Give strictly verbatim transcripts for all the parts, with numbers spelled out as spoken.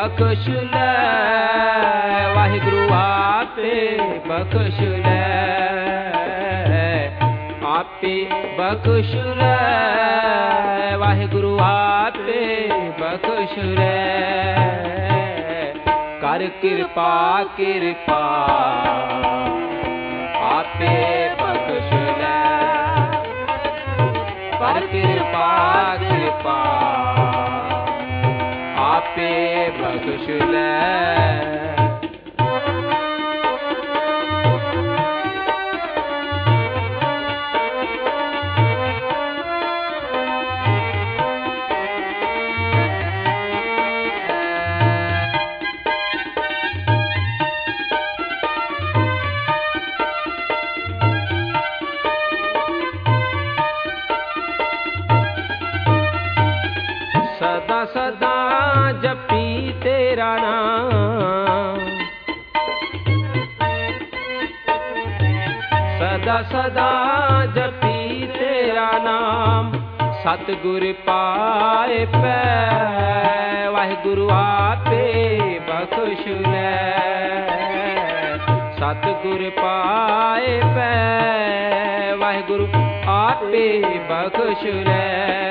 बख्श लै, वाहिगुरु आपे बख्श लै, आपे बख्श लै, वाहिगुरु आपे बख्श लै, कर कृपा कृपा आपे बख्श लै, कर कृपा कृपा आपे बख्श लै। सदा सदा जपी तेरा नाम, सदा सदा जपी तेरा नाम, सतगुर पाए पै, वाहिगुरु आपे बख्श लै, सतगुर पाए पै, वाहिगुरु आपे बख्श लै,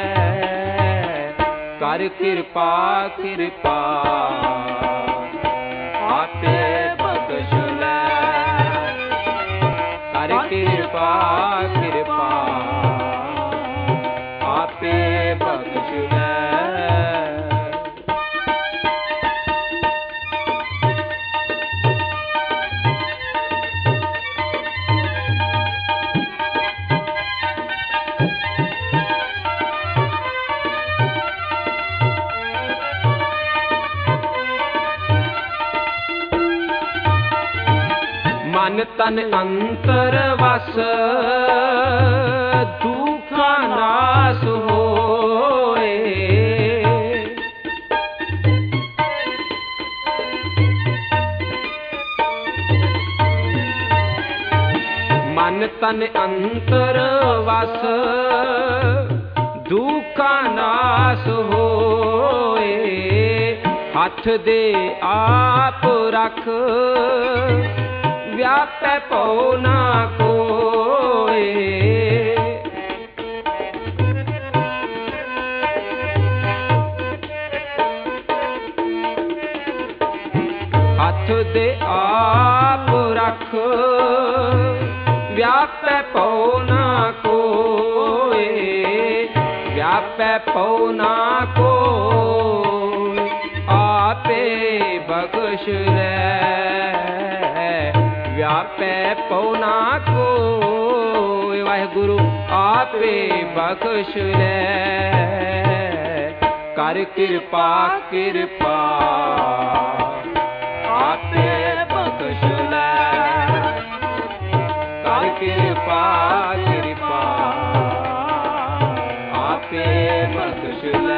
कर कृपा कृपा आपे बख्श लै, कर कृपा कृपा आपे बख्श लै। मन तन अंतर वस, दुखा नास होए, मन तन अंतर वस, दुखा नास होए, हथ दे आप रख, व्यापै पौ ना कोय, हथ दे आप रख, व्यापै पौ ना कोय, व्यापै पौ ना कोय, आपे बख्श लै, व्यापै पौ ना कोय, वाहिगुरु आपे बख्श लै, कर कृपा कृपा आपे बख्श लै, कर कृपा कृपा आपे बख्श लै।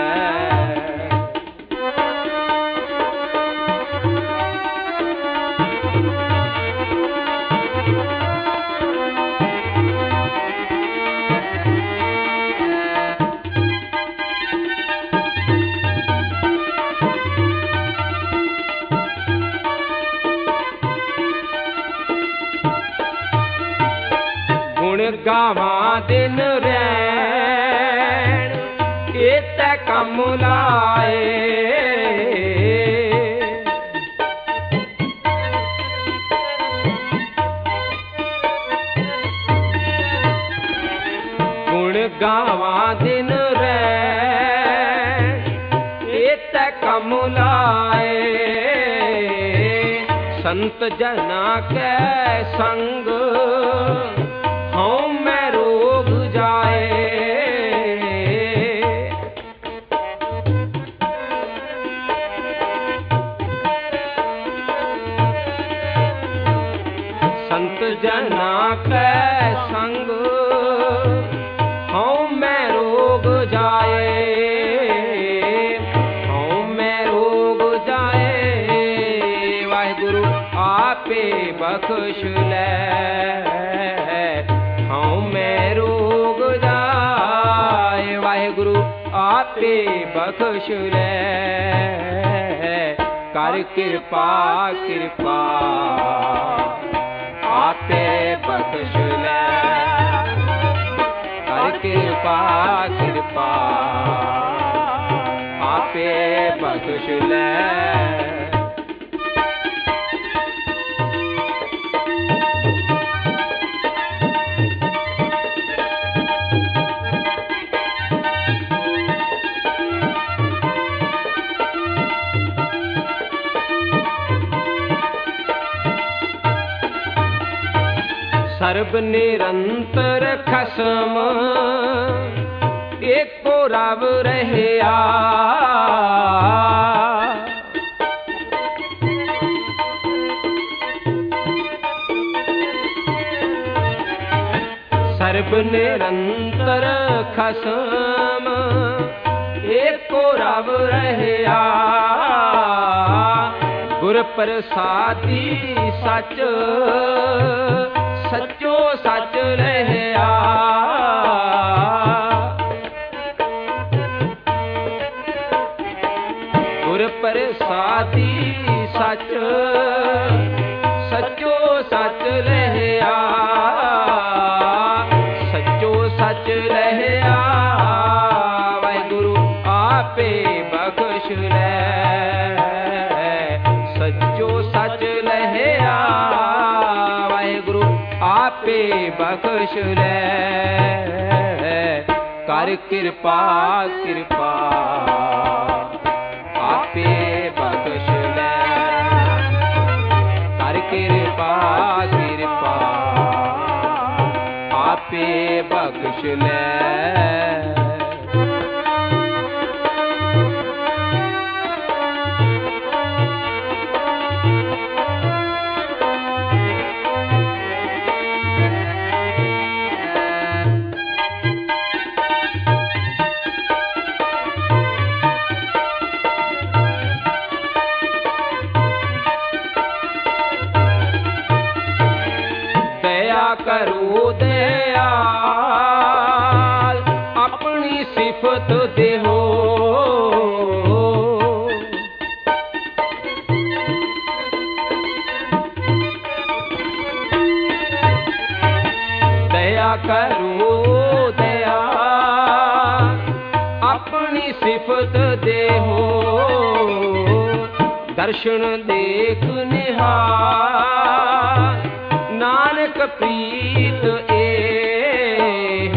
गावां दिन रैण इत्ते कम लाए, गुण गावां दिन रैण इत्ते कम लाए, संत जना कै संग हूँ मैं रोग जाए, संत जना कै संग हूँ मैं रोग जाए, हूँ मैं रोग जाए, वाहिगुरु आपे बख्श लै, आपे बख्श लै, ਕਰ ਕਿਰਪਾ ਕਿਰਪਾ ਆਪੇ ਬਖਸ਼ ਲੈ। ਕਰ ਕਿਰਪਾ ਕਿਰਪਾ ਆਪੇ ਬਖਸ਼ ਲੈ। ਸਰਬ ਨਿਰੰਤਰ ਖਸਮ ਏਕੋ ਰਵ ਰਹਿਆ। ਸਰਬ ਨਿਰੰਤਰ ਖਸਮ ਏਕੋ ਰਵ ਰਹਿਆ। ਗੁਰ ਪ੍ਰਸਾਦੀ ਸਚ ਸਚੋ ਸਚ ਰਹਿਆ। ਗੁਰ ਪ੍ਰਸਾਦੀ ਸਚ ਸਚੋ ਸਚ ਰਹਿਆ। ਸਚੋ ਸਚ ਰਹਿਆ ਵਾਹਿਗੁਰੂ ਆਪੇ ਬਖਸ਼ ਲੈ। ਸਚੋ ਸਚ ਰਹਿਆ ਵਾਹਿਗੁਰੂ ਆਪੇ ਬਖਸ਼ ਲੈ। ਕਰ ਕਿਰਪਾ ਕਿਰਪਾ ਆਪੇ ਬਖਸ਼ ਲੈ। ਕਰ ਕਿਰਪਾ ਕਿਰਪਾ ਆਪੇ ਬਖਸ਼ ਲੈ। ਕਰੋ ਦਇਆਲ ਆਪਣੀ ਸਿਫਤ ਦੇਹੋ। ਦਇਆ ਕਰੋ ਦਇਆਲ ਆਪਣੀ ਸਿਫਤ ਦੇਹੋ। ਦਰਸ਼ਨ ਦੇਖ ਨਿਹਾਲ ਨਾਨਕ ਪ੍ਰੀਤ ਏਹ।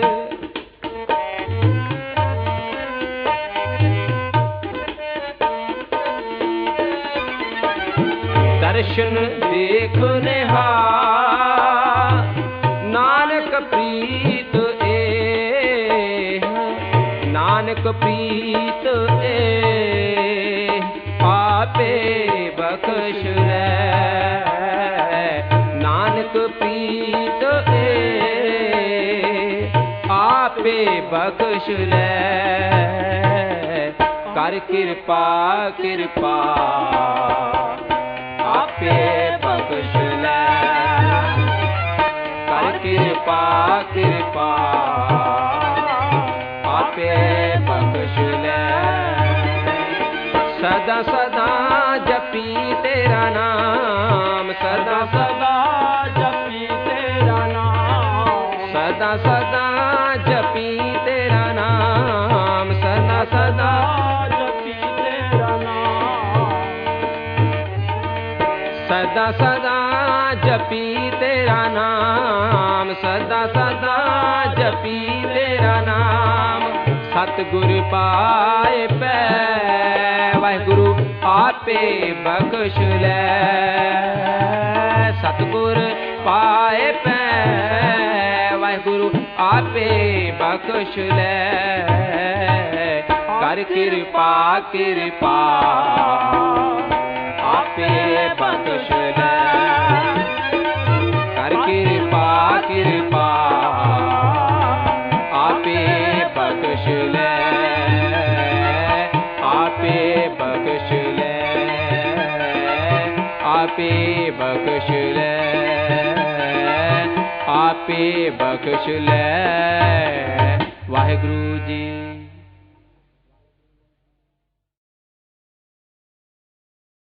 ਦਰਸ਼ਨ ਦੇਖ ਨਿਹਾਲ ਨਾਨਕ ਪ੍ਰੀਤ ਏਹ। ਨਾਨਕ ਪ੍ਰੀਤ ਏਹ ਆਪੇ ਬਖਸ਼ ਲੈ। ਨਾਨਕ ਪ੍ਰੀਤ ਏ ਆਪੇ ਬਖਸ਼ ਲੈ। ਕਰ ਕਿਰਪਾ ਕਿਰਪਾ ਆਪੇ ਬਖਸ਼ ਲੈ। ਕਰ ਕਿਰਪਾ ਕਿਰਪਾ ਆਪੇ ਬਖਸ਼ ਲੈ। ਸਦਾ ਸਦਾ ਜਪੀ ਤੇਰਾ ਨਾਮ। ਸਦਾ ਸਦਾ ਸਦਾ ਸਦਾ ਜਪੀ ਤੇਰਾ ਨਾਮ। ਸਦਾ ਸਦਾ ਜਪੀ ਤੇਰਾ ਨਾਮ। ਸਦਾ ਸਦਾ ਜਪੀ ਤੇਰਾ ਨਾਮ। ਸਦਾ ਸਦਾ ਜਪੀ ਤੇਰਾ ਨਾਮ। ਸਤਿਗੁਰ ਪਾਏ ਪੈ ਵਾਹਿਗੁਰੂ ਆਪੇ ਬਖਸ਼ ਲੈ। ਸਤਿਗੁਰ ਪਾਏ ਪੈ ਵਾਹਿਗੁਰੂ ਆਪੇ ਬਖਸ਼ ਲੈ। ਕਰ ਕਿਰਪਾ ਕਿਰਪਾ ਆਪੇ ਬਖਸ਼ ਲੈ। ਕਰ ਕਿਰਪਾ ਕਿਰਪਾ ਆਪੇ ਬਖਸ਼ ਲੈ। ਆਪੇ ਬਖਸ਼ ਲੈ। ਆਪੇ ਬਖਸ਼ ਲੈ। ਆਪੇ ਬਖਸ਼ ਲੈ। ਵਾਹਿਗੁਰੂ ਜੀ।